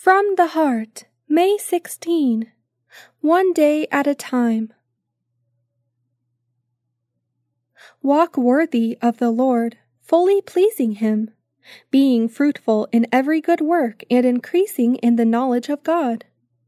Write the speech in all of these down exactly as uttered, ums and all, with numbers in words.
From the Heart, May sixteenth. One day at a time. Walk worthy of the Lord, fully pleasing Him, being fruitful in every good work and increasing in the knowledge of God.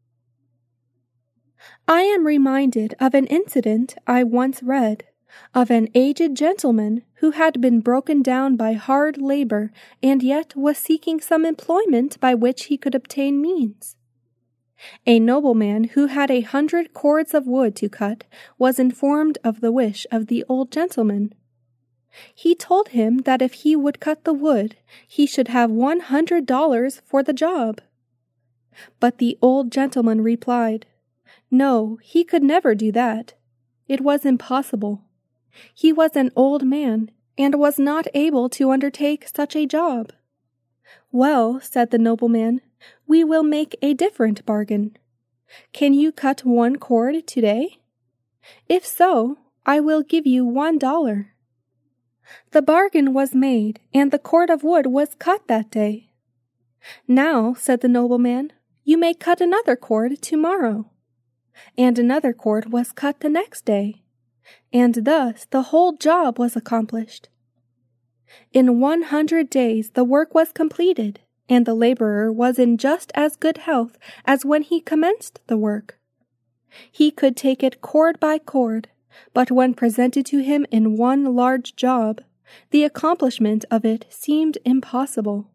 I am reminded of an incident I once read, of an aged gentleman who had been broken down by hard labor and yet was seeking some employment by which he could obtain means. A nobleman who had a hundred cords of wood to cut was informed of the wish of the old gentleman. He told him that if he would cut the wood, he should have one hundred dollars for the job. But the old gentleman replied, no, he could never do that. It was impossible. He was an old man, and was not able to undertake such a job. Well, said the nobleman, we will make a different bargain. Can you cut one cord today? If so, I will give you one dollar. The bargain was made, and the cord of wood was cut that day. Now, said the nobleman, you may cut another cord tomorrow. And another cord was cut the next day, and thus the whole job was accomplished. In one hundred days the work was completed, and the laborer was in just as good health as when he commenced the work. He could take it cord by cord, but when presented to him in one large job, the accomplishment of it seemed impossible.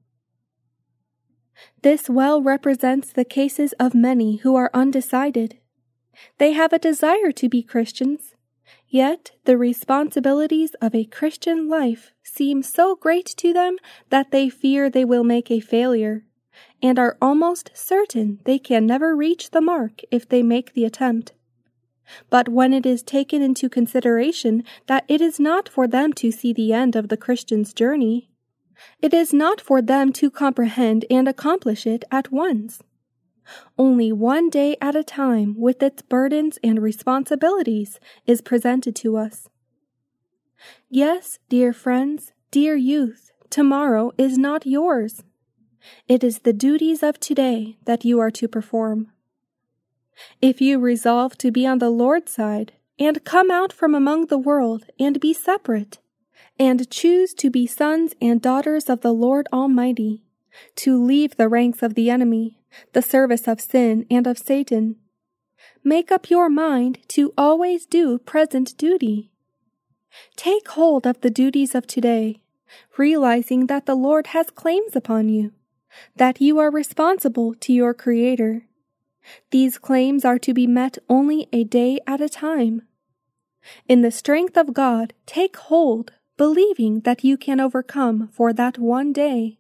This well represents the cases of many who are undecided. They have a desire to be Christians, yet the responsibilities of a Christian life seem so great to them that they fear they will make a failure, and are almost certain they can never reach the mark if they make the attempt. But when it is taken into consideration that it is not for them to see the end of the Christian's journey, it is not for them to comprehend and accomplish it at once. Only one day at a time with its burdens and responsibilities is presented to us. Yes, dear friends, dear youth, tomorrow is not yours. It is the duties of today that you are to perform. If you resolve to be on the Lord's side, and come out from among the world and be separate, and choose to be sons and daughters of the Lord Almighty, to leave the ranks of the enemy, the service of sin and of Satan, make up your mind to always do present duty. Take hold of the duties of today, realizing that the Lord has claims upon you, that you are responsible to your Creator. These claims are to be met only a day at a time. In the strength of God, take hold, believing that you can overcome for that one day.